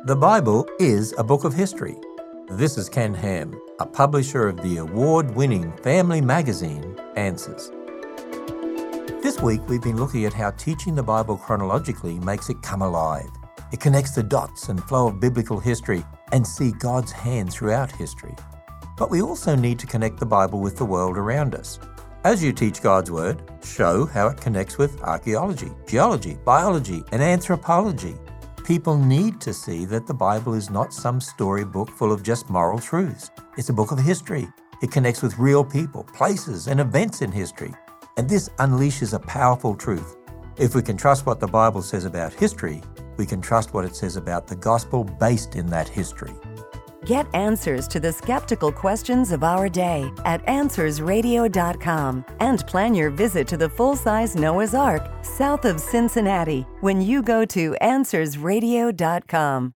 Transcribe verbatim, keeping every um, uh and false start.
The Bible is a book of history. This is Ken Ham, a publisher of the award-winning family magazine, Answers. This week we've been looking at how teaching the Bible chronologically makes it come alive. It connects the dots and flow of biblical history and see God's hand throughout history. But we also need to connect the Bible with the world around us. As you teach God's Word, show how it connects with archaeology, geology, biology, and anthropology. People need to see that the Bible is not some storybook full of just moral truths. It's a book of history. It connects with real people, places, and events in history. And this unleashes a powerful truth. If we can trust what the Bible says about history, we can trust what it says about the gospel based in that history. Get answers to the skeptical questions of our day at answers radio dot com and plan your visit to the full-size Noah's Ark south of Cincinnati when you go to answers radio dot com.